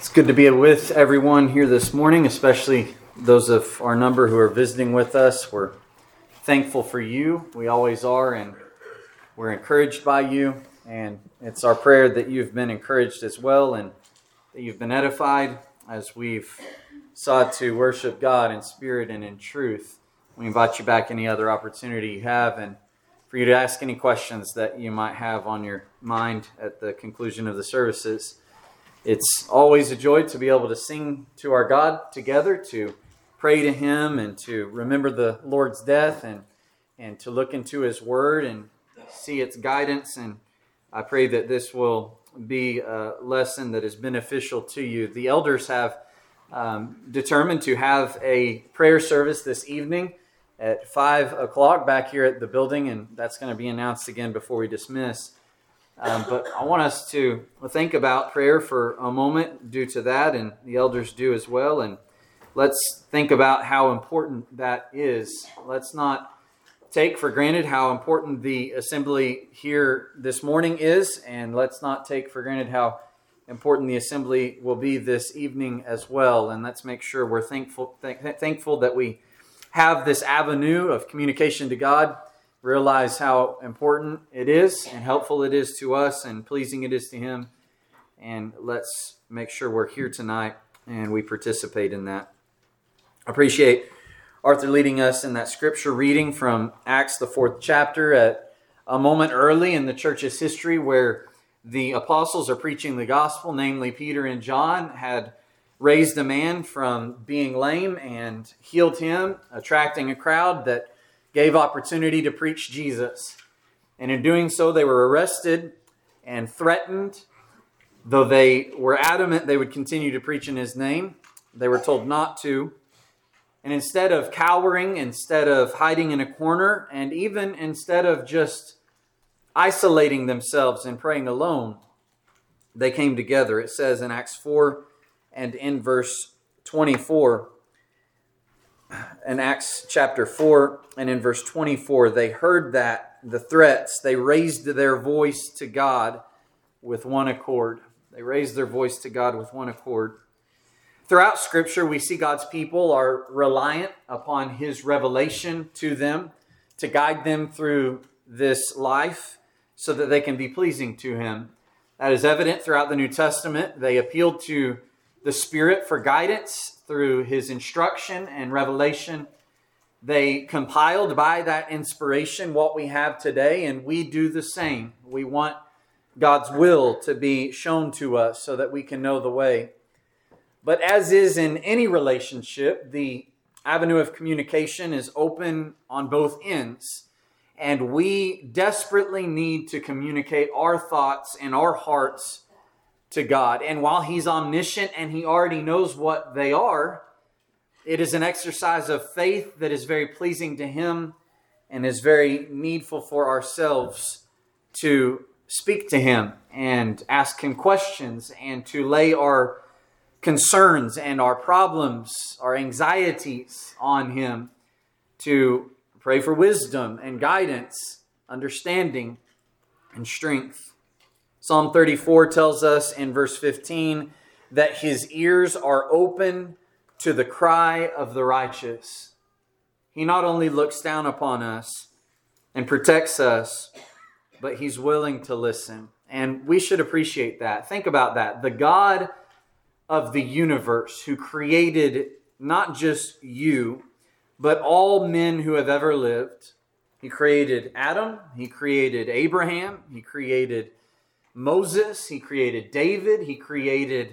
It's good to be with everyone here this morning, especially those of our number who are visiting with us. We're thankful for you. We always are, and we're encouraged by you. And it's our prayer that you've been encouraged as well and that you've been edified as we've sought to worship God in spirit and in truth. We invite you back any other opportunity you have and for you to ask any questions that you might have on your mind at the conclusion of the services. It's always a joy to be able to sing to our God together, to pray to Him and to remember the Lord's death and to look into His Word and see its guidance. And I pray that this will be a lesson that is beneficial to you. The elders have determined to have a prayer service this evening at 5 o'clock back here at the building, and that's going to be announced again before we dismiss. But I want us to think about prayer for a moment due to that, and the elders do as well. And let's think about how important that is. Let's not take for granted how important the assembly here this morning is, and let's not take for granted how important the assembly will be this evening as well. And let's make sure we're thankful that we have this avenue of communication to God. Realize how important it is and helpful it is to us and pleasing it is to Him. And let's make sure we're here tonight and we participate in that. I appreciate Arthur leading us in that scripture reading from Acts, the 4th chapter, at a moment early in the church's history where the apostles are preaching the gospel, namely Peter and John, had raised a man from being lame and healed him, attracting a crowd that gave opportunity to preach Jesus. And in doing so, they were arrested and threatened. Though they were adamant they would continue to preach in His name, they were told not to. And instead of cowering, instead of hiding in a corner, and even instead of just isolating themselves and praying alone, they came together. It says in Acts 4 and in verse 24, in Acts chapter 4 and in verse 24, they heard that, the threats, they raised their voice to God with one accord. They raised their voice to God with one accord. Throughout Scripture, we see God's people are reliant upon His revelation to them to guide them through this life so that they can be pleasing to Him. That is evident throughout the New Testament. They appealed to the Spirit for guidance through His instruction and revelation. They compiled by that inspiration what we have today, and we do the same. We want God's will to be shown to us so that we can know the way. But as is in any relationship, the avenue of communication is open on both ends, and we desperately need to communicate our thoughts and our hearts to God. And while He's omniscient and He already knows what they are, it is an exercise of faith that is very pleasing to Him and is very needful for ourselves to speak to Him and ask Him questions and to lay our concerns and our problems, our anxieties on Him, to pray for wisdom and guidance, understanding and strength. Psalm 34 tells us in verse 15 that His ears are open to the cry of the righteous. He not only looks down upon us and protects us, but He's willing to listen. And we should appreciate that. Think about that. The God of the universe who created not just you, but all men who have ever lived. He created Adam. He created Abraham. He created Moses, He created David, He created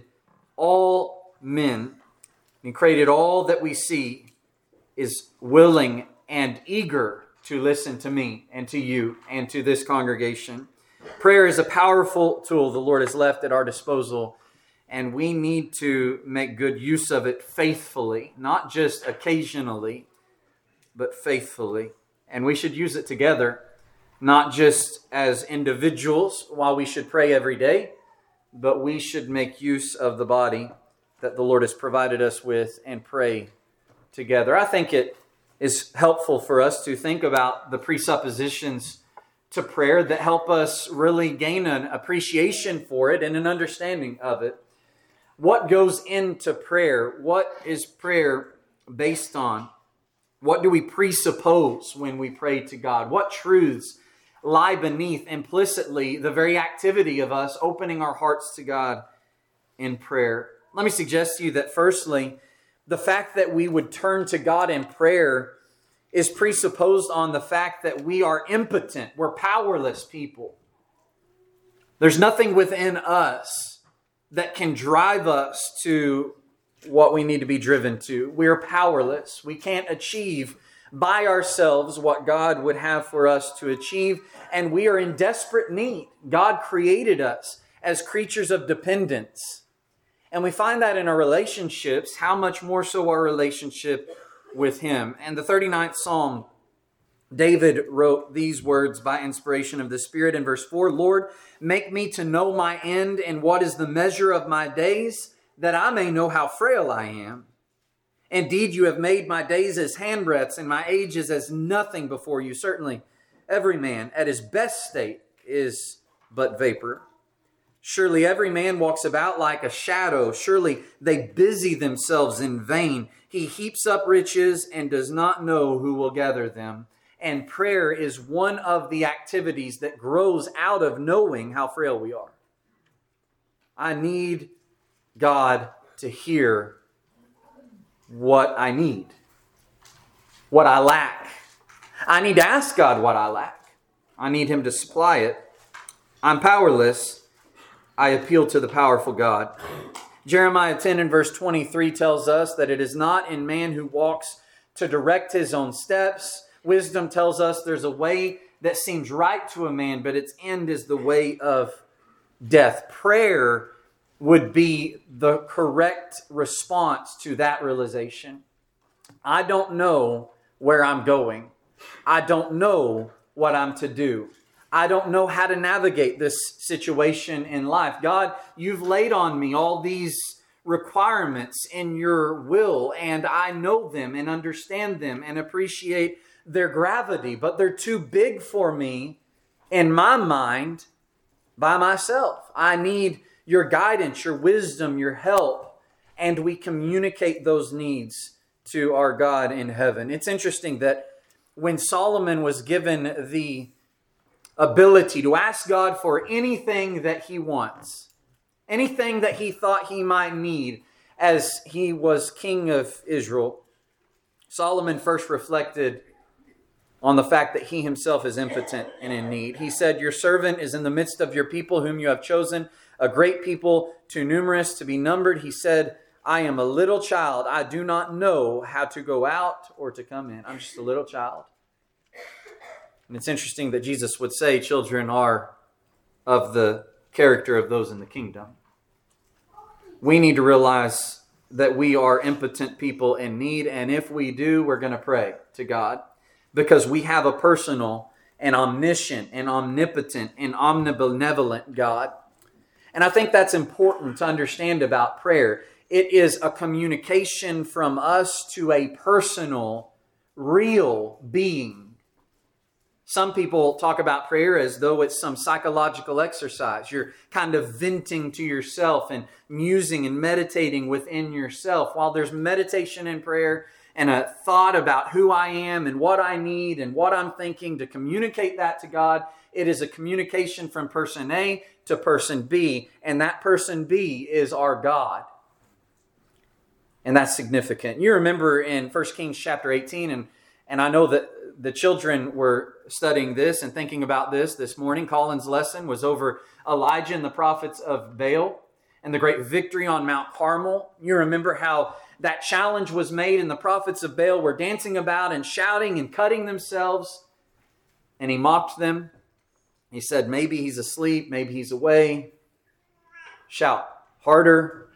all men. He created all that we see, is willing and eager to listen to me and to you and to this congregation. Prayer is a powerful tool the Lord has left at our disposal, and we need to make good use of it faithfully, not just occasionally, but faithfully. And we should use it together. Not just as individuals while we should pray every day, but we should make use of the body that the Lord has provided us with and pray together. I think it is helpful for us to think about the presuppositions to prayer that help us really gain an appreciation for it and an understanding of it. What goes into prayer? What is prayer based on? What do we presuppose when we pray to God? What truths lie beneath implicitly the very activity of us opening our hearts to God in prayer? Let me suggest to you that firstly, the fact that we would turn to God in prayer is presupposed on the fact that we are impotent. We're powerless people. There's nothing within us that can drive us to what we need to be driven to. We're powerless. We can't achieve by ourselves what God would have for us to achieve, and we are in desperate need. God created us as creatures of dependence. And we find that in our relationships, how much more so our relationship with Him. And the 39th Psalm, David wrote these words by inspiration of the Spirit in verse 4, Lord, make me to know my end and what is the measure of my days, that I may know how frail I am. Indeed, you have made my days as handbreadths and my ages as nothing before you. Certainly, every man at his best state is but vapor. Surely every man walks about like a shadow. Surely they busy themselves in vain. He heaps up riches and does not know who will gather them. And prayer is one of the activities that grows out of knowing how frail we are. I need God to hear what I need, what I lack. I need to ask God what I lack. I need Him to supply it. I'm powerless. I appeal to the powerful God. Jeremiah 10 and verse 23 tells us that it is not in man who walks to direct his own steps. Wisdom tells us there's a way that seems right to a man, but its end is the way of death. Prayer would be the correct response to that realization. I don't know where I'm going. I don't know what I'm to do. I don't know how to navigate this situation in life. God, you've laid on me all these requirements in your will, and I know them and understand them and appreciate their gravity, but they're too big for me in my mind by myself. I need your guidance, your wisdom, your help, and we communicate those needs to our God in heaven. It's interesting that when Solomon was given the ability to ask God for anything that he wants, anything that he thought he might need as he was king of Israel, Solomon first reflected on the fact that he himself is impotent and in need. He said, your servant is in the midst of your people whom you have chosen, a great people, too numerous to be numbered. He said, I am a little child. I do not know how to go out or to come in. I'm just a little child. And it's interesting that Jesus would say children are of the character of those in the kingdom. We need to realize that we are impotent people in need. And if we do, we're going to pray to God because we have a personal and omniscient and omnipotent and omnibenevolent God. And I think that's important to understand about prayer. It is a communication from us to a personal, real being. Some people talk about prayer as though it's some psychological exercise. You're kind of venting to yourself and musing and meditating within yourself. While there's meditation in prayer and a thought about who I am and what I need and what I'm thinking to communicate that to God, it is a communication from person A to person B, and that person B is our God. And that's significant. You remember in 1 Kings chapter 18, and I know that the children were studying this and thinking about this morning. Colin's lesson was over Elijah and the prophets of Baal and the great victory on Mount Carmel. You remember how that challenge was made and the prophets of Baal were dancing about and shouting and cutting themselves. And he mocked them. He said, maybe he's asleep, maybe he's away. Shout harder.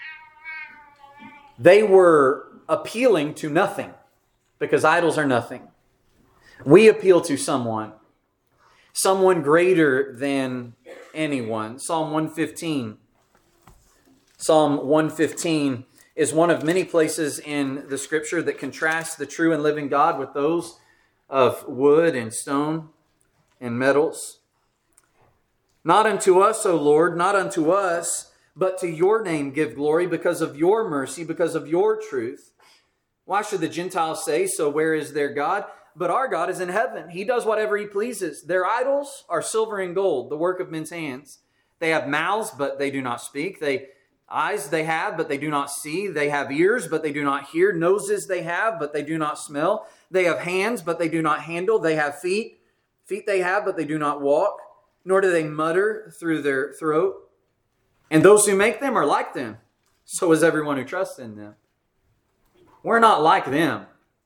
They were appealing to nothing because idols are nothing. We appeal to someone greater than anyone. Psalm 115. Psalm 115 is one of many places in the Scripture that contrasts the true and living God with those of wood and stone and metals. Not unto us, O Lord, not unto us, but to your name give glory because of your mercy, because of your truth. Why should the Gentiles say, so where is their God? But our God is in heaven. He does whatever He pleases. Their idols are silver and gold, the work of men's hands. They have mouths, but they do not speak. Eyes they have, but they do not see. They have ears, but they do not hear. Noses they have, but they do not smell. They have hands, but they do not handle. They have feet. Feet they have, but they do not walk. Nor do they mutter through their throat. And those who make them are like them. So is everyone who trusts in them. We're not like them.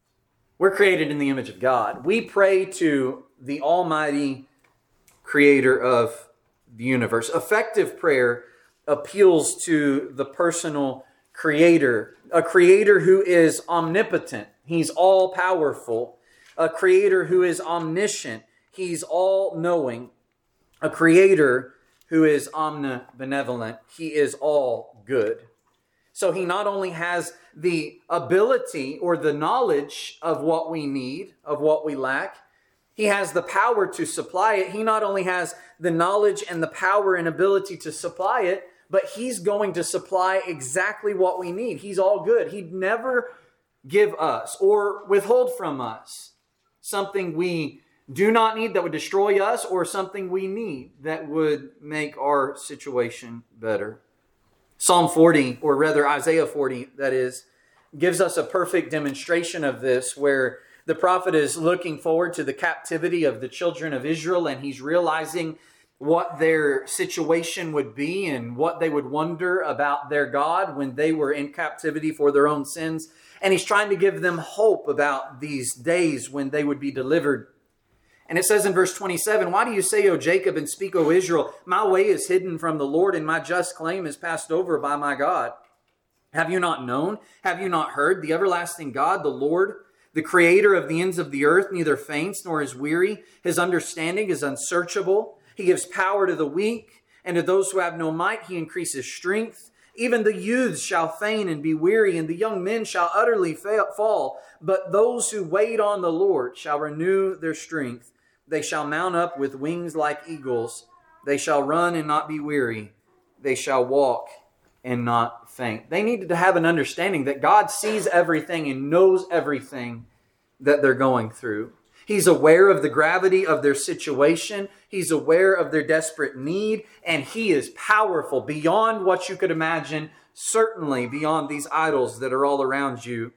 We're created in the image of God. We pray to the Almighty Creator of the universe. Effective prayer appeals to the personal Creator, a Creator who is omnipotent. He's all-powerful. A Creator who is omniscient. He's all-knowing. A Creator who is omnibenevolent. He is all good. So He not only has the ability or the knowledge of what we need, of what we lack, He has the power to supply it. He not only has the knowledge and the power and ability to supply it, but He's going to supply exactly what we need. He's all good. He'd never give us or withhold from us something we do not need that would destroy us or something we need that would make our situation better. Psalm 40, or rather Isaiah 40, that is, gives us a perfect demonstration of this, where the prophet is looking forward to the captivity of the children of Israel, and he's realizing what their situation would be and what they would wonder about their God when they were in captivity for their own sins. And he's trying to give them hope about these days when they would be delivered. And it says in verse 27, "Why do you say, O Jacob, and speak, O Israel, my way is hidden from the Lord, and my just claim is passed over by my God? Have you not known? Have you not heard? The everlasting God, the Lord, the creator of the ends of the earth, neither faints nor is weary. His understanding is unsearchable. He gives power to the weak, and to those who have no might he increases strength. Even the youths shall faint and be weary, and the young men shall utterly fall. But those who wait on the Lord shall renew their strength. They shall mount up with wings like eagles. They shall run and not be weary. They shall walk and not faint." They needed to have an understanding that God sees everything and knows everything that they're going through. He's aware of the gravity of their situation. He's aware of their desperate need. And He is powerful beyond what you could imagine, certainly beyond these idols that are all around you.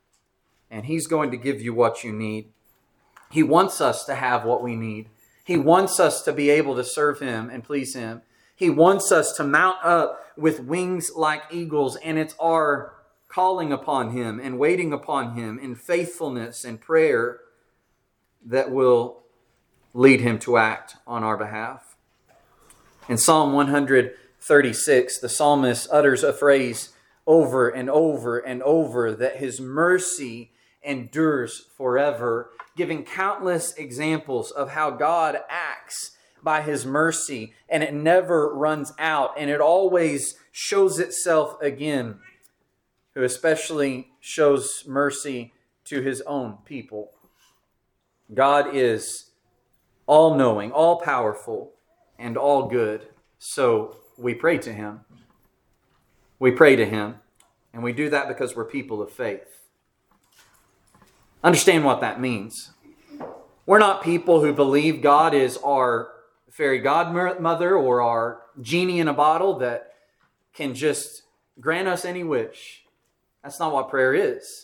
And He's going to give you what you need. He wants us to have what we need. He wants us to be able to serve Him and please Him. He wants us to mount up with wings like eagles, and it's our calling upon Him and waiting upon Him in faithfulness and prayer that will lead Him to act on our behalf. In Psalm 136, the psalmist utters a phrase over and over and over, that His mercy endures forever, giving countless examples of how God acts by His mercy, and it never runs out, and it always shows itself again, who especially shows mercy to His own people. God is all-knowing, all-powerful, and all good, so we pray to Him. We pray to Him, and we do that because we're people of faith. Understand what that means. We're not people who believe God is our fairy godmother or our genie in a bottle that can just grant us any wish. That's not what prayer is.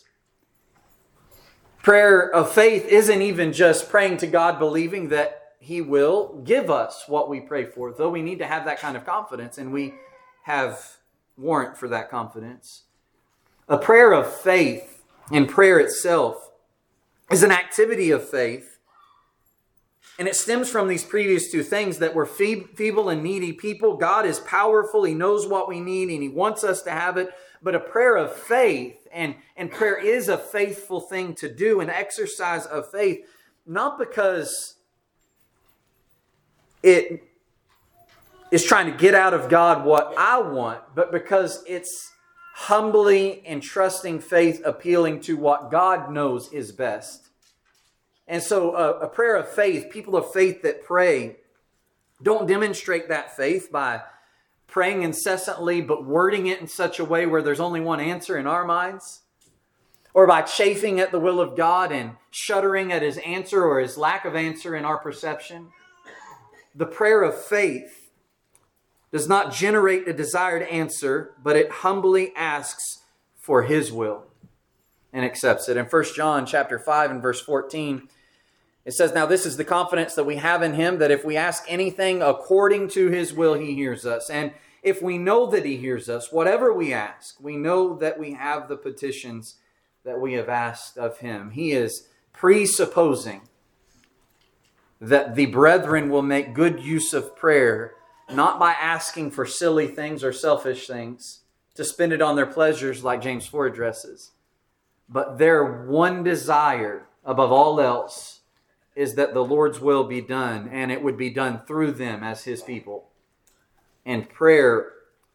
Prayer of faith isn't even just praying to God believing that He will give us what we pray for, though we need to have that kind of confidence, and we have warrant for that confidence. A prayer of faith and prayer itself is an activity of faith. And it stems from these previous two things, that we're feeble and needy people. God is powerful. He knows what we need and He wants us to have it. But a prayer of faith, and prayer is a faithful thing to do, an exercise of faith, not because it is trying to get out of God what I want, but because it's humbly and trusting faith appealing to what God knows is best. And so a prayer of faith, people of faith that pray, don't demonstrate that faith by praying incessantly but wording it in such a way where there's only one answer in our minds? Or by chafing at the will of God and shuddering at His answer or His lack of answer in our perception? The prayer of faith does not generate a desired answer, but it humbly asks for His will and accepts it. In 1 John chapter 5 and verse 14, it says, "Now this is the confidence that we have in Him, that if we ask anything according to His will, He hears us. And if we know that He hears us, whatever we ask, we know that we have the petitions that we have asked of Him." He is presupposing that the brethren will make good use of prayer, not by asking for silly things or selfish things, to spend it on their pleasures like James 4 addresses. But their one desire above all else is that the Lord's will be done, and it would be done through them as His people. And prayer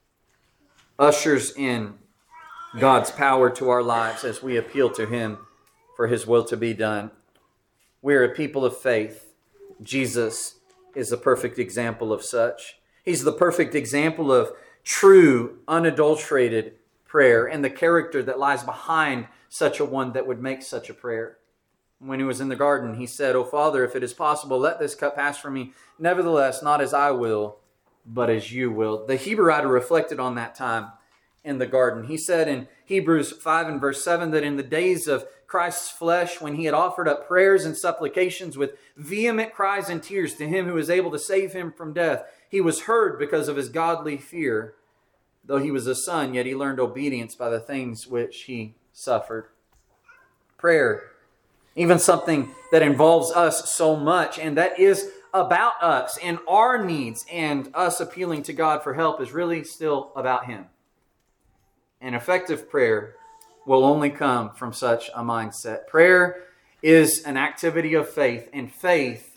ushers in God's power to our lives as we appeal to Him for His will to be done. We are a people of faith. Jesus is the perfect example of such. He's the perfect example of true, unadulterated prayer and the character that lies behind such a one that would make such a prayer. When He was in the garden, He said, "O Father, if it is possible, let this cup pass from me. Nevertheless, not as I will, but as You will." The Hebrew writer reflected on that time in the garden. He said in Hebrews 5 and verse 7 that in the days of Christ's flesh, when He had offered up prayers and supplications with vehement cries and tears to Him who was able to save Him from death, He was heard because of His godly fear. Though He was a son, yet He learned obedience by the things which He suffered. Prayer, even something that involves us so much, and that is about us and our needs and us appealing to God for help, is really still about Him. And effective prayer will only come from such a mindset. Prayer is an activity of faith, and faith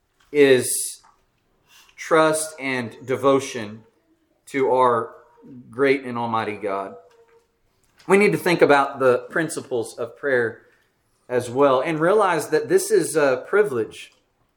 is trust and devotion to our great and almighty God. We need to think about the principles of prayer as well and realize that this is a privilege.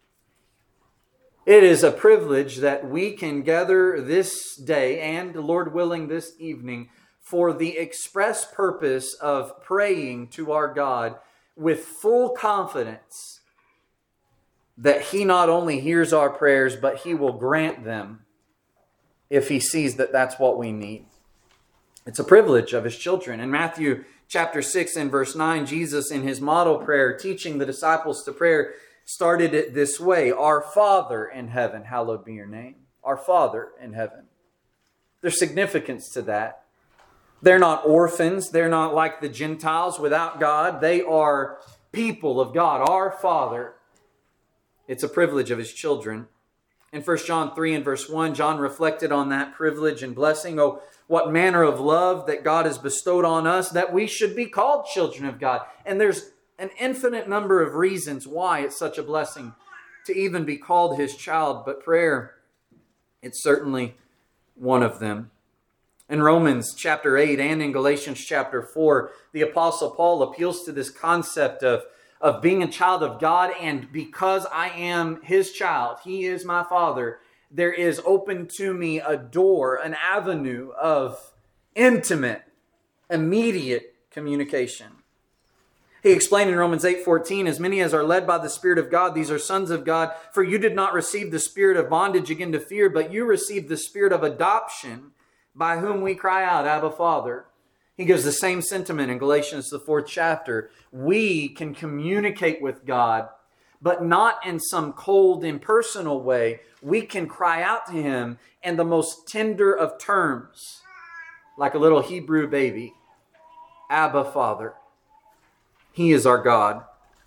It is a privilege that we can gather this day and, Lord willing, this evening for the express purpose of praying to our God with full confidence that He not only hears our prayers, but He will grant them if He sees that that's what we need. It's a privilege of His children. In Matthew chapter 6 and verse 9, Jesus in His model prayer, teaching the disciples to prayer, started it this way: "Our Father in heaven, hallowed be Your name." Our Father in heaven. There's significance to that. They're not orphans. They're not like the Gentiles without God. They are people of God. Our Father. It's a privilege of His children. In 1 John 3 and verse 1, John reflected on that privilege and blessing. "Oh, what manner of love that God has bestowed on us, that we should be called children of God." And there's an infinite number of reasons why it's such a blessing to even be called His child. But prayer, it's certainly one of them. In Romans chapter 8 and in Galatians chapter 4, the Apostle Paul appeals to this concept of being a child of God, and because I am His child, He is my Father, there is open to me a door, an avenue of intimate, immediate communication. He explained in Romans 8:14, "As many as are led by the Spirit of God, these are sons of God. For you did not receive the spirit of bondage again to fear, but you received the spirit of adoption, by whom we cry out, Abba, Father." He gives the same sentiment in Galatians, the 4th chapter. We can communicate with God, but not in some cold, impersonal way. We can cry out to Him in the most tender of terms, like a little Hebrew baby. Abba, Father. He is our God,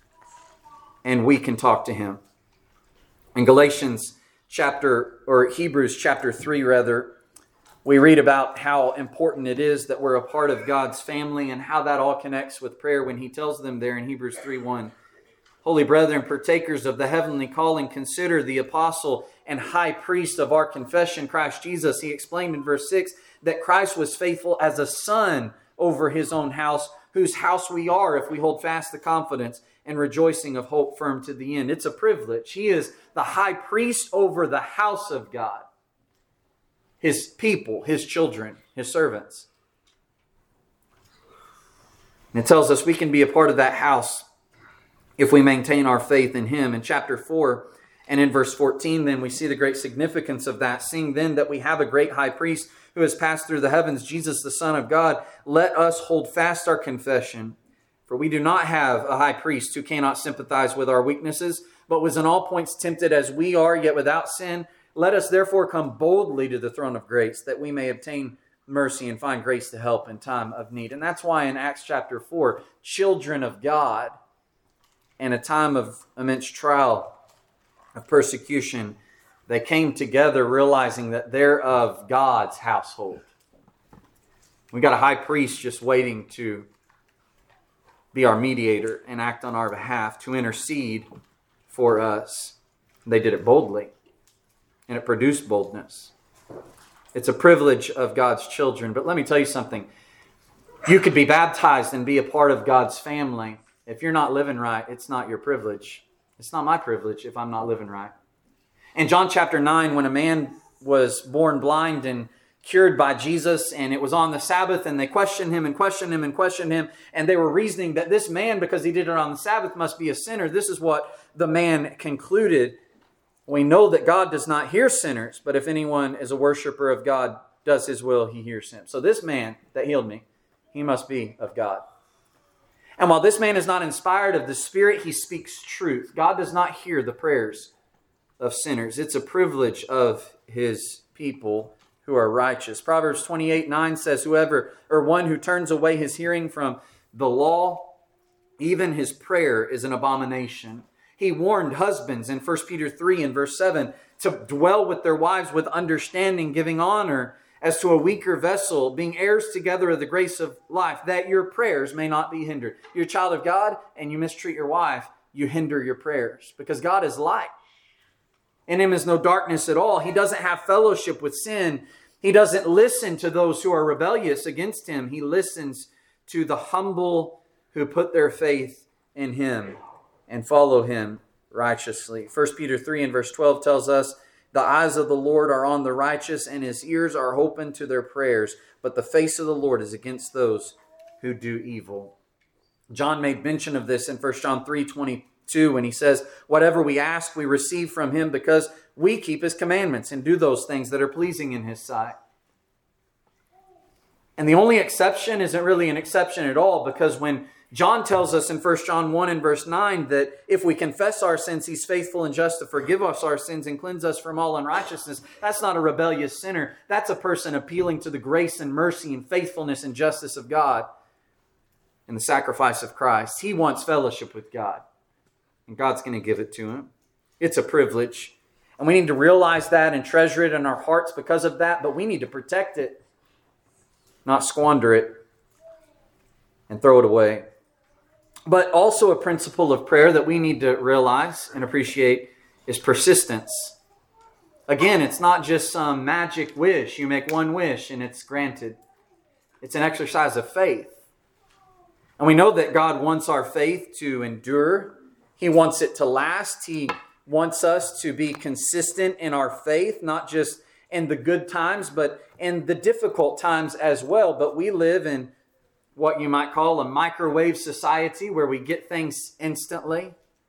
and we can talk to Him. In Hebrews chapter 3 rather, we read about how important it is that we're a part of God's family and how that all connects with prayer when He tells them there in Hebrews 3:1, "Holy brethren, partakers of the heavenly calling, consider the apostle and high priest of our confession, Christ Jesus." He explained in verse 6 that Christ was faithful as a son over His own house, whose house we are if we hold fast the confidence and rejoicing of hope firm to the end. It's a privilege. He is the high priest over the house of God. His people, His children, His servants. And it tells us we can be a part of that house if we maintain our faith in Him. In chapter 4 and in verse 14, then we see the great significance of that. Seeing then that we have a great high priest who has passed through the heavens, Jesus the Son of God, let us hold fast our confession. For we do not have a high priest who cannot sympathize with our weaknesses, but was in all points tempted as we are, yet without sin. Let us therefore come boldly to the throne of grace, that we may obtain mercy and find grace to help in time of need. And that's why in Acts chapter 4, children of God, in a time of immense trial, of persecution, they came together realizing that they're of God's household. We got a high priest just waiting to be our mediator and act on our behalf, to intercede for us. They did it boldly, and it produced boldness. It's a privilege of God's children. But let me tell you something. You could be baptized and be a part of God's family. If you're not living right, it's not your privilege. It's not my privilege if I'm not living right. In John chapter 9, when a man was born blind and cured by Jesus, and it was on the Sabbath, and they questioned him and questioned him and questioned him, and they were reasoning that this man, because he did it on the Sabbath, must be a sinner. This is what the man concluded. We know that God does not hear sinners, but if anyone is a worshiper of God, does His will, he hears him. So this man that healed me, he must be of God. And while this man is not inspired of the Spirit, he speaks truth. God does not hear the prayers of sinners. It's a privilege of His people who are righteous. Proverbs 28:9 says, whoever, or one who turns away his hearing from the law, even his prayer is an abomination. He warned husbands in 1 Peter 3 and verse 7 to dwell with their wives with understanding, giving honor as to a weaker vessel, being heirs together of the grace of life, that your prayers may not be hindered. You're a child of God and you mistreat your wife, you hinder your prayers, because God is light. In Him is no darkness at all. He doesn't have fellowship with sin. He doesn't listen to those who are rebellious against Him. He listens to the humble who put their faith in Him and follow Him righteously. 1 Peter 3 and verse 12 tells us, the eyes of the Lord are on the righteous, and His ears are open to their prayers. But the face of the Lord is against those who do evil. John made mention of this in 1 John 3:22 when he says, whatever we ask, we receive from Him because we keep His commandments and do those things that are pleasing in His sight. And the only exception isn't really an exception at all, because when John tells us in 1 John 1 and verse 9 that if we confess our sins, He's faithful and just to forgive us our sins and cleanse us from all unrighteousness. That's not a rebellious sinner. That's a person appealing to the grace and mercy and faithfulness and justice of God and the sacrifice of Christ. He wants fellowship with God, and God's going to give it to him. It's a privilege, and we need to realize that and treasure it in our hearts because of that, but we need to protect it, not squander it and throw it away. But also a principle of prayer that we need to realize and appreciate is persistence. Again, it's not just some magic wish. You make one wish and it's granted. It's an exercise of faith. And we know that God wants our faith to endure. He wants it to last. He wants us to be consistent in our faith, not just in the good times, but in the difficult times as well. But we live in what you might call a microwave society where we get things instantly.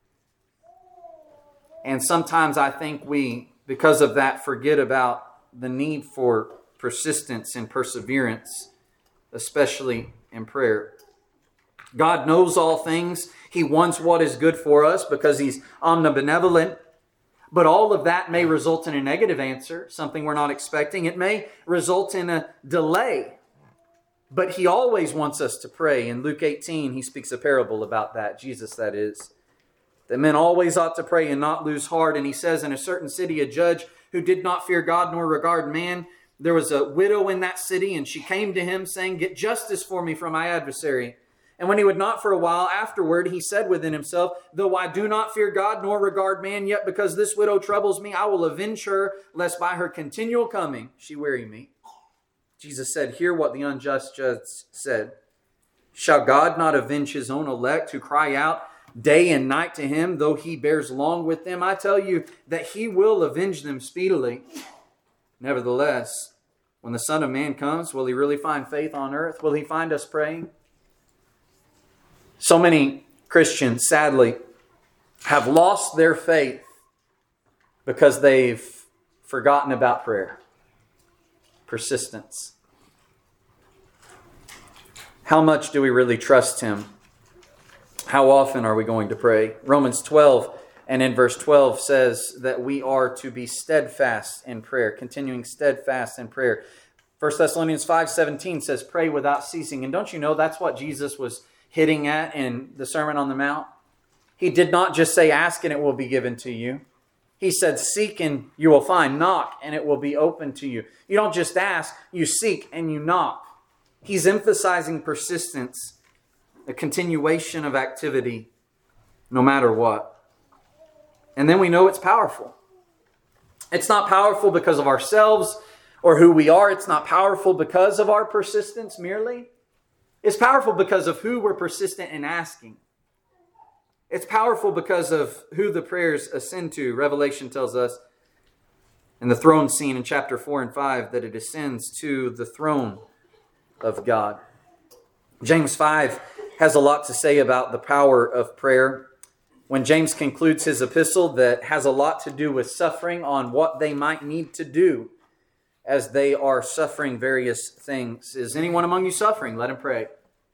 And sometimes I think we, because of that, forget about the need for persistence and perseverance, especially in prayer. God knows all things. He wants what is good for us because He's omnibenevolent. But all of that may result in a negative answer, something we're not expecting. It may result in a delay. But He always wants us to pray. In Luke 18, He speaks a parable about that. Jesus, that is. That men always ought to pray and not lose heart. And He says, in a certain city, a judge who did not fear God nor regard man, there was a widow in that city, and she came to him saying, get justice for me from my adversary. And when he would not for a while afterward, he said within himself, though I do not fear God nor regard man, yet because this widow troubles me, I will avenge her, lest by her continual coming she weary me. Jesus said, hear what the unjust judge said. Shall God not avenge His own elect who cry out day and night to Him, though He bears long with them? I tell you that He will avenge them speedily. Nevertheless, When the Son of Man comes, will he really find faith on earth? Will he find us praying? So many Christians, sadly, have lost their faith because they've forgotten about prayer. Persistence. How much do we really trust Him? How often are we going to pray? Romans 12 and in verse 12 says that we are to be steadfast in prayer, continuing steadfast in prayer. 1 Thessalonians 5:17 says, pray without ceasing. And don't you know that's what Jesus was hitting at in the Sermon on the Mount? He did not just say, ask and it will be given to you. He said, seek and you will find. Knock and it will be open to you. You don't just ask, you seek and you knock. He's emphasizing persistence, a continuation of activity, no matter what. And then we know it's powerful. It's not powerful because of ourselves or who we are. It's not powerful because of our persistence merely. It's powerful because of who we're persistent in asking. It's powerful because of who the prayers ascend to. Revelation tells us in the throne scene in chapter 4 and 5 that it ascends to the throne of God. James 5 has a lot to say about the power of prayer. When James concludes his epistle that has a lot to do with suffering on what they might need to do as they are suffering various things. Is anyone among you suffering? Let him pray.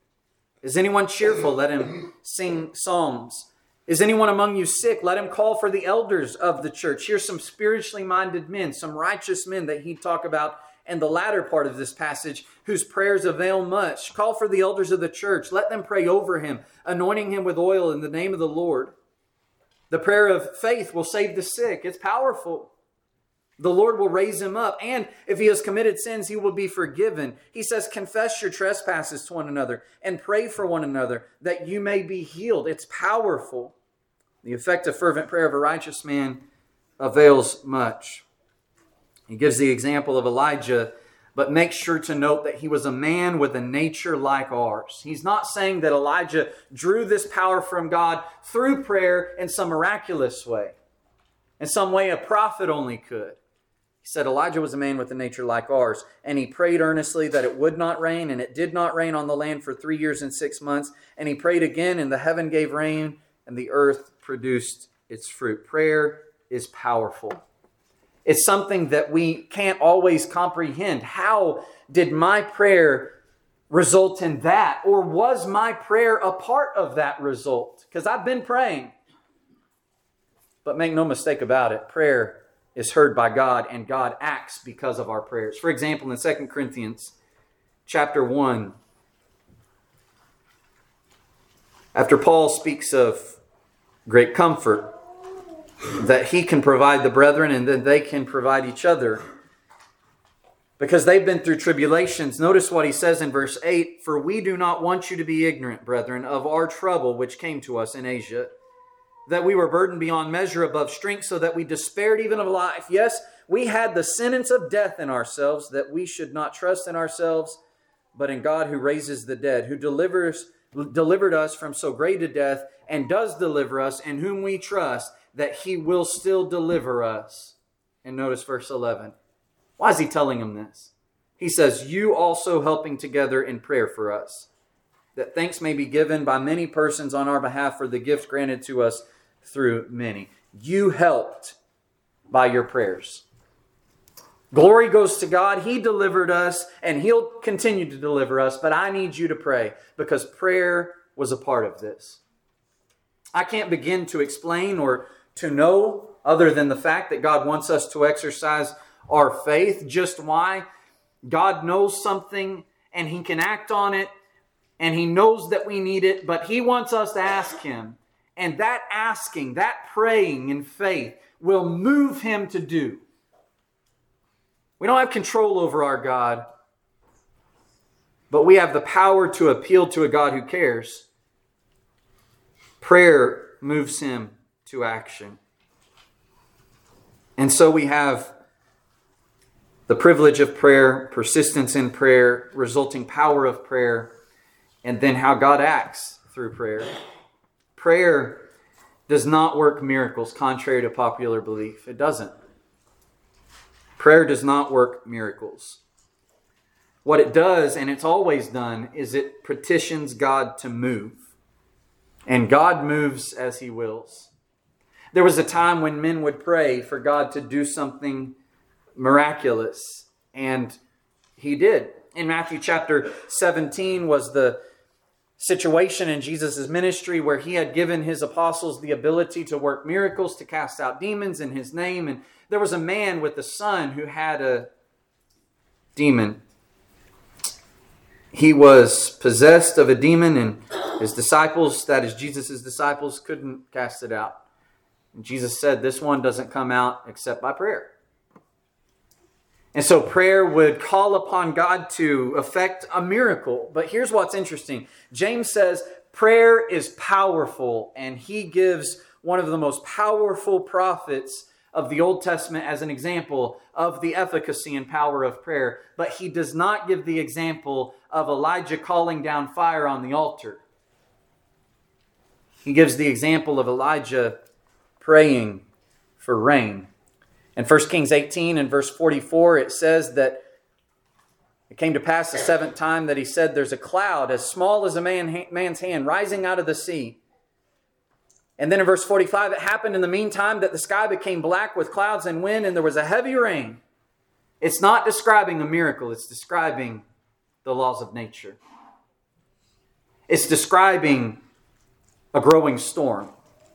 Is anyone cheerful? Let him sing psalms. Is anyone among you sick? Let him call for the elders of the church. Here's some spiritually minded men, some righteous men that he'd talk about in the latter part of this passage, whose prayers avail much. Call for the elders of the church. Let them pray over him, anointing him with oil in the name of the Lord. The prayer of faith will save the sick. It's powerful. The Lord will raise him up. And if he has committed sins, he will be forgiven. He says, confess your trespasses to one another and pray for one another that you may be healed. It's powerful. The effective fervent prayer of a righteous man avails much. He gives the example of Elijah, but makes sure to note that he was a man with a nature like ours. He's not saying that Elijah drew this power from God through prayer in some miraculous way, in some way a prophet only could. He said Elijah was a man with a nature like ours, and he prayed earnestly that it would not rain, and it did not rain on the land for 3 years and 6 months. And he prayed again, and the heaven gave rain, and the earth produced its fruit. Prayer is powerful. It's something that we can't always comprehend. How did my prayer result in that? Or was my prayer a part of that result? Because I've been praying. But make no mistake about it, prayer is heard by God, and God acts because of our prayers. For example, in 2 Corinthians chapter 1, after Paul speaks of great comfort, that he can provide the brethren and that they can provide each other because they've been through tribulations. Notice what he says in verse 8, for we do not want you to be ignorant, brethren, of our trouble which came to us in Asia, that we were burdened beyond measure above strength, so that we despaired even of life. Yes, we had the sentence of death in ourselves, that we should not trust in ourselves, but in God who raises the dead, who delivered us from so great a death, and does deliver us, in whom we trust that he will still deliver us. And notice verse 11. Why is he telling them this? He says, you also helping together in prayer for us, that thanks may be given by many persons on our behalf for the gift granted to us through many. You helped by your prayers. Glory goes to God. He delivered us and he'll continue to deliver us, but I need you to pray because prayer was a part of this. I can't begin to explain or to know, other than the fact that God wants us to exercise our faith, just why God knows something and he can act on it. And he knows that we need it, but he wants us to ask him. And that asking, that praying in faith will move him to do. We don't have control over our God, but we have the power to appeal to a God who cares. Prayer moves him to action. And so we have the privilege of prayer, persistence in prayer, resulting power of prayer, and then how God acts through prayer. Prayer does not work miracles, contrary to popular belief. It doesn't. Prayer does not work miracles. What it does, and it's always done, is it petitions God to move. And God moves as He wills. There was a time when men would pray for God to do something miraculous, and He did. In Matthew chapter 17 was the situation in Jesus' ministry where He had given His apostles the ability to work miracles, to cast out demons in His name. And there was a man with a son who had a demon. He was possessed of a demon, and His disciples, that is Jesus' disciples, couldn't cast it out. And Jesus said, this one doesn't come out except by prayer. And so prayer would call upon God to effect a miracle. But here's what's interesting. James says prayer is powerful, and he gives one of the most powerful prophets of the Old Testament as an example of the efficacy and power of prayer. But he does not give the example of Elijah calling down fire on the altar. He gives the example of Elijah praying for rain. In 1 Kings 18 and verse 44, it says that it came to pass the seventh time that he said, there's a cloud as small as a man's hand rising out of the sea. And then in verse 45, it happened in the meantime that the sky became black with clouds and wind, and there was a heavy rain. It's not describing a miracle. It's describing the laws of nature. It's describing a growing storm.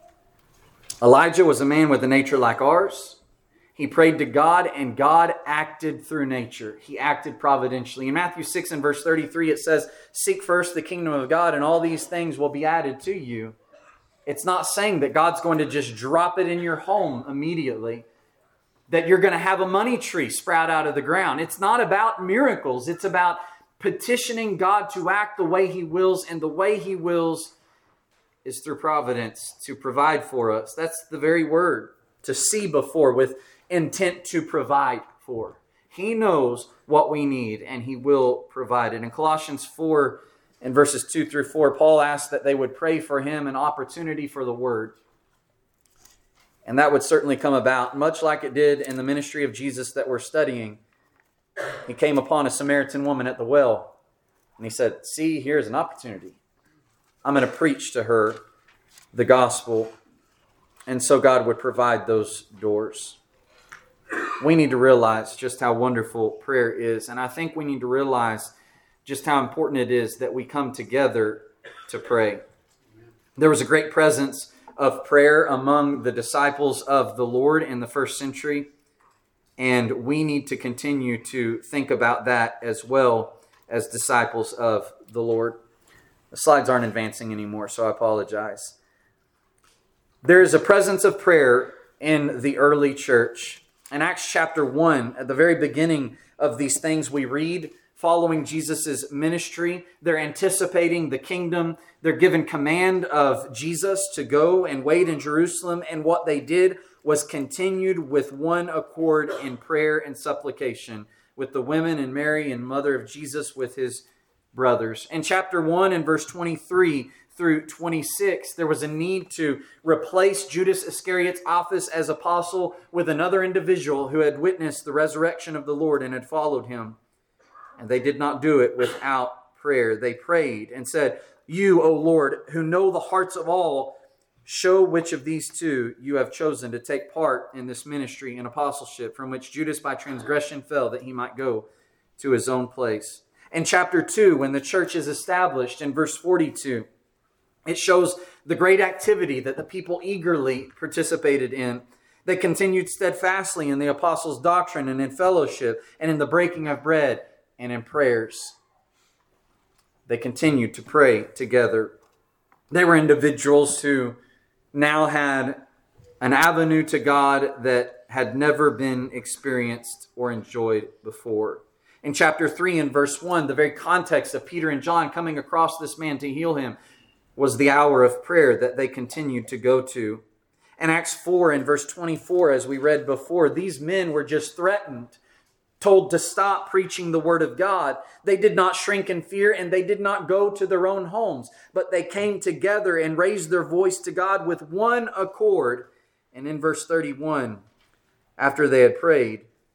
Elijah was a man with a nature like ours. He prayed to God, and God acted through nature. He acted providentially. In Matthew 6 and verse 33, it says, seek first the kingdom of God, and all these things will be added to you. It's not saying that God's going to just drop it in your home immediately, that you're going to have a money tree sprout out of the ground. It's not about miracles. It's about petitioning God to act the way He wills, and the way He wills is through providence, to provide for us. That's the very word, to see before, with intent to provide for. He knows what we need, and He will provide it. In Colossians 4 and verses 2 through 4, Paul asked that they would pray for him an opportunity for the word. And that would certainly come about, much like it did in the ministry of Jesus that we're studying. He came upon a Samaritan woman at the well, and He said, see, here's an opportunity. I'm going to preach to her the gospel. And so God would provide those doors. We need to realize just how wonderful prayer is. And I think we need to realize just how important it is that we come together to pray. There was a great presence of prayer among the disciples of the Lord in the first century. And we need to continue to think about that as well as disciples of the Lord. The slides aren't advancing anymore, so I apologize. There is a presence of prayer in the early church. In Acts chapter 1, at the very beginning of these things we read, following Jesus' ministry, they're anticipating the kingdom. They're given command of Jesus to go and wait in Jerusalem. And what they did was continued with one accord in prayer and supplication, with the women and Mary and mother of Jesus with His brothers. In chapter 1 and verse 23 through 26, there was a need to replace Judas Iscariot's office as apostle with another individual who had witnessed the resurrection of the Lord and had followed Him. And they did not do it without prayer. They prayed and said, you, O Lord, who know the hearts of all, show which of these two you have chosen to take part in this ministry and apostleship, from which Judas by transgression fell, that he might go to his own place. In chapter 2, when the church is established, in verse 42, it shows the great activity that the people eagerly participated in. They continued steadfastly in the apostles' doctrine and in fellowship and in the breaking of bread and in prayers. They continued to pray together. They were individuals who now had an avenue to God that had never been experienced or enjoyed before. In chapter 3 and verse 1, the very context of Peter and John coming across this man to heal him was the hour of prayer that they continued to go to. In Acts 4 and verse 24, as we read before, these men were just threatened, told to stop preaching the word of God. They did not shrink in fear, and they did not go to their own homes, but they came together and raised their voice to God with one accord. And in verse 31, after they had prayed,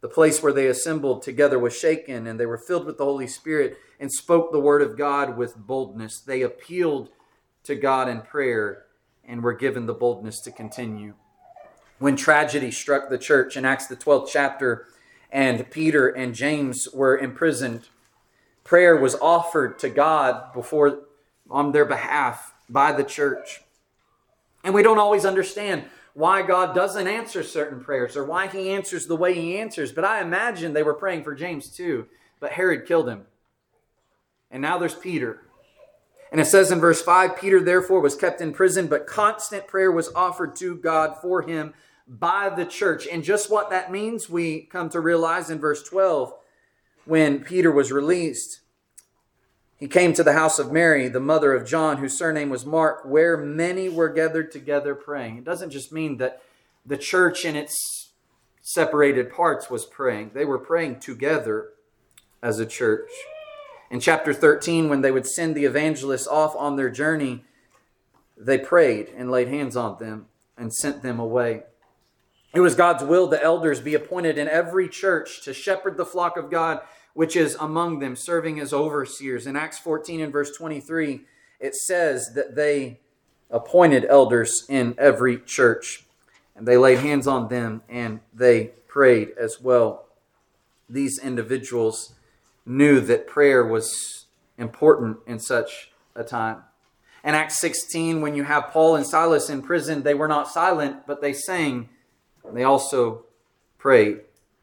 The place where they assembled together was shaken, and they were filled with the Holy Spirit and spoke the word of God with boldness. They appealed to God in prayer and were given the boldness to continue. When tragedy struck the church in Acts the 12th chapter, and Peter and James were imprisoned, prayer was offered to God on their behalf by the church. And we don't always understand why God doesn't answer certain prayers or why he answers the way he answers. But I imagine they were praying for James too. But Herod killed him. And now there's Peter. And it says in verse 5, Peter therefore was kept in prison, but constant prayer was offered to God for him by the church. And just what that means, we come to realize in verse 12, when Peter was released. He came to the house of Mary, the mother of John, whose surname was Mark, where many were gathered together praying. It doesn't just mean that the church in its separated parts was praying. They were praying together as a church. In chapter 13, when they would send the evangelists off on their journey, they prayed and laid hands on them and sent them away. It was God's will that elders be appointed in every church to shepherd the flock of God, which is among them, serving as overseers. In Acts 14 and verse 23, it says that they appointed elders in every church. And they laid hands on them and they prayed as well. These individuals knew that prayer was important in such a time. In Acts 16, when you have Paul and Silas in prison, they were not silent, but they sang. They also prayed.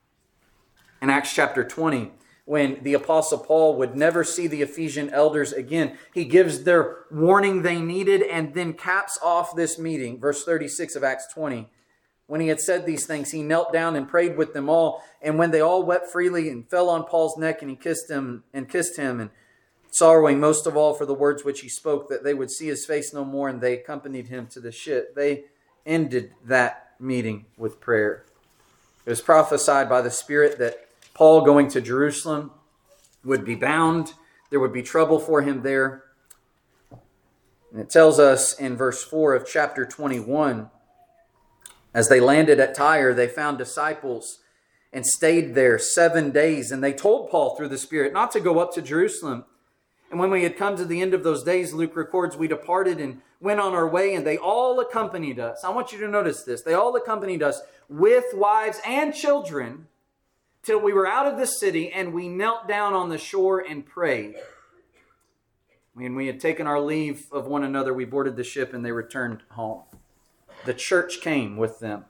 In Acts chapter 20, when the Apostle Paul would never see the Ephesian elders again, he gives their warning they needed and then caps off this meeting. Verse 36 of Acts 20. When he had said these things, he knelt down and prayed with them all. And when they all wept freely and fell on Paul's neck, and he kissed him, and sorrowing most of all for the words which he spoke, that they would see his face no more, and they accompanied him to the ship. They ended that meeting with prayer. It was prophesied by the Spirit that Paul going to Jerusalem would be bound. There would be trouble for him there. And it tells us in verse 4 of chapter 21, as they landed at Tyre, they found disciples and stayed there 7 days. And they told Paul through the Spirit not to go up to Jerusalem. And when we had come to the end of those days, Luke records, we departed and went on our way, and they all accompanied us. I want you to notice this. They all accompanied us with wives and children till we were out of the city, and we knelt down on the shore and prayed. When we had taken our leave of one another, we boarded the ship and they returned home. The church came with them.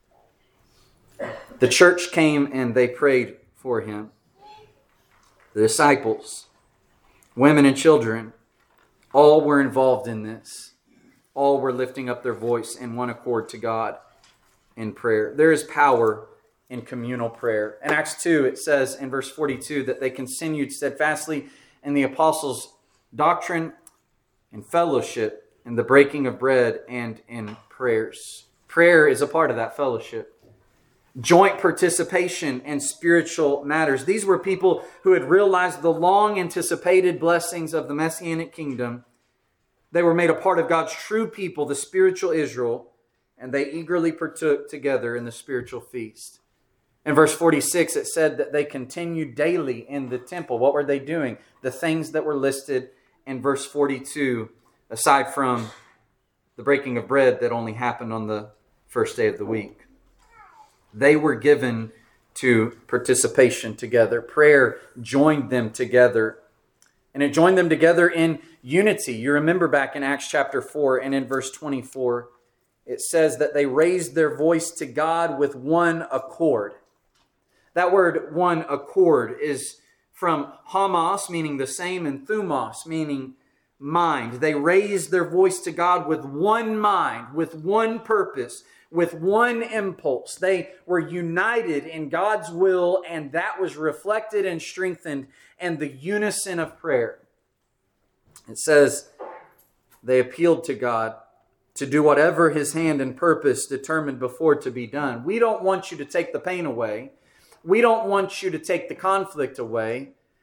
The church came and they prayed for him. The disciples, women and children, all were involved in this. All were lifting up their voice in one accord to God in prayer. There is power in communal prayer. In Acts 2, it says in verse 42 that they continued steadfastly in the apostles' doctrine, in fellowship, in the breaking of bread, and in prayers. Prayer is a part of that fellowship. Joint participation in spiritual matters. These were people who had realized the long anticipated blessings of the Messianic kingdom. They were made a part of God's true people, the spiritual Israel, and they eagerly partook together in the spiritual feast. In verse 46, it said that they continued daily in the temple. What were they doing? The things that were listed in verse 42, aside from the breaking of bread that only happened on the first day of the week. They were given to participation together. Prayer joined them together. And it joined them together in unity. You remember back in Acts chapter 4 and in verse 24, it says that they raised their voice to God with one accord. That word, one accord, is from homos, meaning the same, and thumos, meaning mind. They raised their voice to God with one mind, with one purpose, with one impulse. They were united in God's will, and that was reflected and strengthened in the unison of prayer. It says they appealed to God to do whatever His hand and purpose determined before to be done. We don't want you to take the pain away. We don't want you to take the conflict away.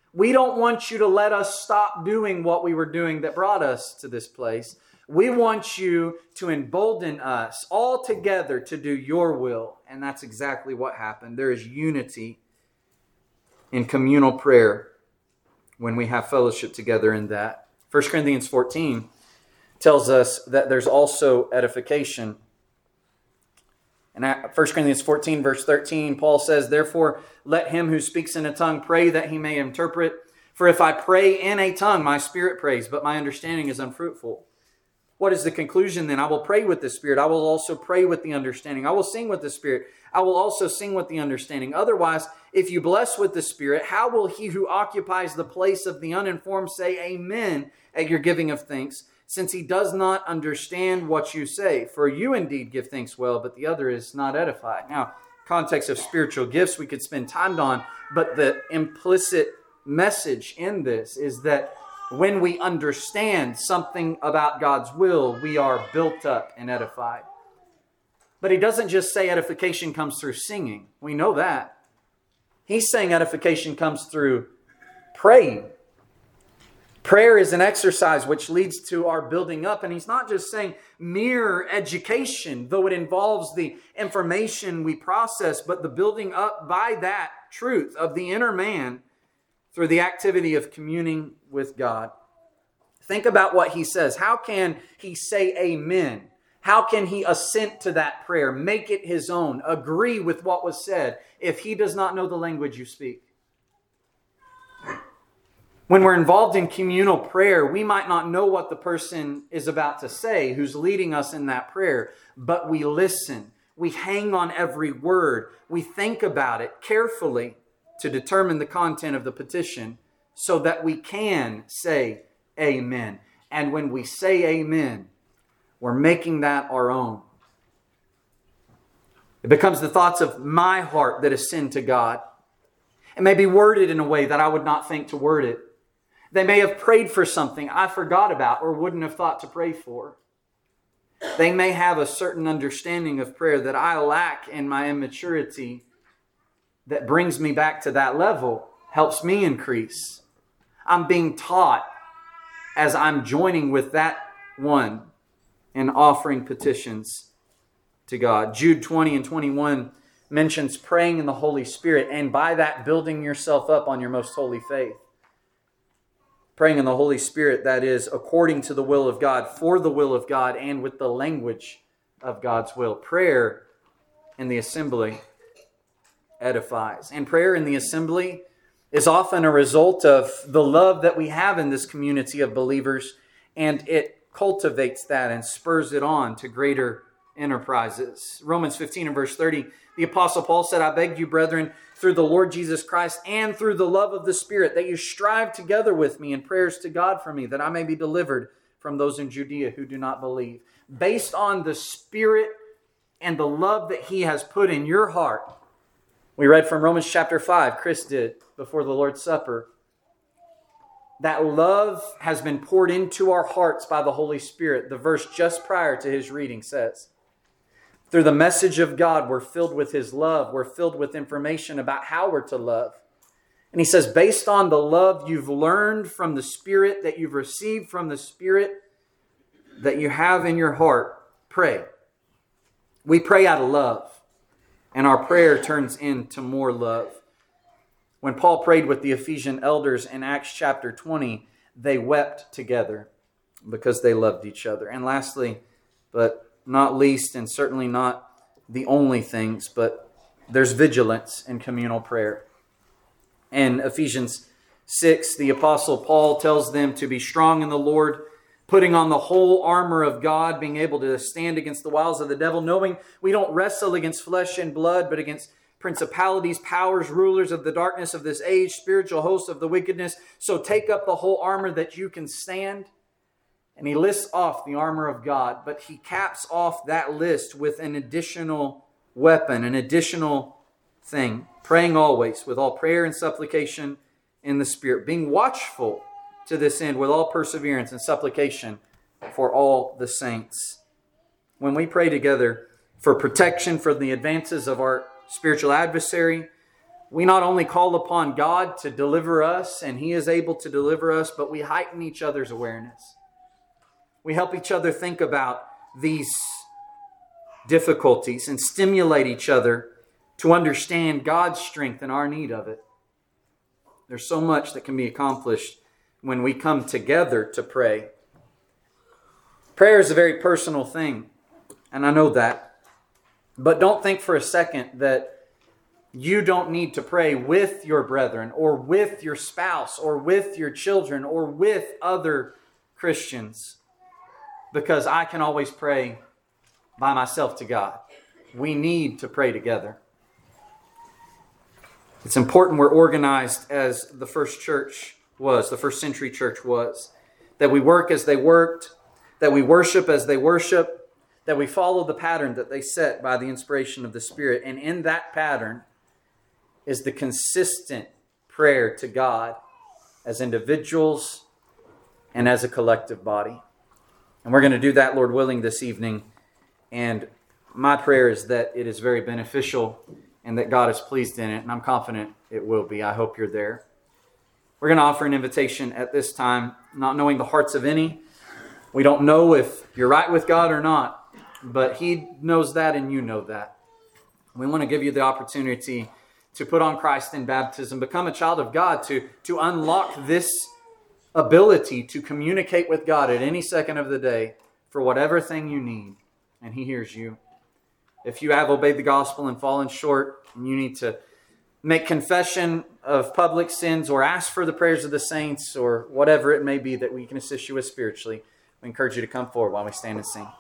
We don't want you to let us stop doing what we were doing that brought us to this place. We want you to embolden us all together to do your will. And that's exactly what happened. There is unity in communal prayer when we have fellowship together in that. 1 Corinthians 14 tells us that there's also edification. In 1 Corinthians 14, verse 13, Paul says, "Therefore, let him who speaks in a tongue pray that he may interpret. For if I pray in a tongue, my spirit prays, but my understanding is unfruitful." What is the conclusion then? I will pray with the Spirit. I will also pray with the understanding. I will sing with the Spirit. I will also sing with the understanding. Otherwise, if you bless with the Spirit, how will he who occupies the place of the uninformed say amen at your giving of thanks, since he does not understand what you say? For you indeed give thanks well, but the other is not edified. Now, context of spiritual gifts we could spend time on, but the implicit message in this is that when we understand something about God's will, we are built up and edified. But he doesn't just say edification comes through singing. We know that. He's saying edification comes through praying. Prayer is an exercise which leads to our building up. And he's not just saying mere education, though it involves the information we process, but the building up by that truth of the inner man through the activity of communing with God. Think about what he says. How can he say amen? How can he assent to that prayer, make it his own, agree with what was said, if he does not know the language you speak? When we're involved in communal prayer, we might not know what the person is about to say who's leading us in that prayer, but we listen. We hang on every word. We think about it carefully to determine the content of the petition so that we can say amen. And when we say amen, we're making that our own. It becomes the thoughts of my heart that ascend to God. It may be worded in a way that I would not think to word it. They may have prayed for something I forgot about or wouldn't have thought to pray for. They may have a certain understanding of prayer that I lack in my immaturity that brings me back to that level, helps me increase. I'm being taught as I'm joining with that one in offering petitions to God. Jude 20 and 21 mentions praying in the Holy Spirit, and by that building yourself up on your most holy faith. Praying in the Holy Spirit, that is, according to the will of God, for the will of God, and with the language of God's will. Prayer in the assembly edifies. And prayer in the assembly is often a result of the love that we have in this community of believers, and it cultivates that and spurs it on to greater enterprises. Romans 15 and verse 30, the Apostle Paul said, "I beg you, brethren, through the Lord Jesus Christ and through the love of the Spirit, that you strive together with me in prayers to God for me, that I may be delivered from those in Judea who do not believe." Based on the Spirit and the love that He has put in your heart. We read from Romans chapter 5, Chris did, before the Lord's Supper. That love has been poured into our hearts by the Holy Spirit. The verse just prior to his reading says, through the message of God, we're filled with His love. We're filled with information about how we're to love. And he says, based on the love you've learned from the Spirit, that you've received from the Spirit, that you have in your heart, pray. We pray out of love. And our prayer turns into more love. When Paul prayed with the Ephesian elders in Acts chapter 20, they wept together because they loved each other. And lastly, but not least, and certainly not the only things, but there's vigilance in communal prayer. In Ephesians 6, the Apostle Paul tells them to be strong in the Lord, putting on the whole armor of God, being able to stand against the wiles of the devil, knowing we don't wrestle against flesh and blood, but against principalities, powers, rulers of the darkness of this age, spiritual hosts of the wickedness. So take up the whole armor that you can stand. And he lists off the armor of God, but he caps off that list with an additional weapon, an additional thing. Praying always with all prayer and supplication in the Spirit. Being watchful to this end with all perseverance and supplication for all the saints. When we pray together for protection from the advances of our spiritual adversary, we not only call upon God to deliver us, and He is able to deliver us, but we heighten each other's awareness. We help each other think about these difficulties and stimulate each other to understand God's strength and our need of it. There's so much that can be accomplished when we come together to pray. Prayer is a very personal thing, and I know that. But don't think for a second that you don't need to pray with your brethren or with your spouse or with your children or with other Christians, because I can always pray by myself to God. We need to pray together. It's important we're organized as the first church was, the first century church was, that we work as they worked, that we worship as they worship, that we follow the pattern that they set by the inspiration of the Spirit. And in that pattern is the consistent prayer to God as individuals and as a collective body. And we're going to do that, Lord willing, this evening. And my prayer is that it is very beneficial and that God is pleased in it. And I'm confident it will be. I hope you're there. We're going to offer an invitation at this time, not knowing the hearts of any. We don't know if you're right with God or not, but He knows that and you know that. We want to give you the opportunity to put on Christ in baptism, become a child of God, to unlock this ability to communicate with God at any second of the day for whatever thing you need, and He hears you. If you have obeyed the gospel and fallen short, and you need to make confession of public sins or ask for the prayers of the saints or whatever it may be that we can assist you with spiritually, we encourage you to come forward while we stand and sing.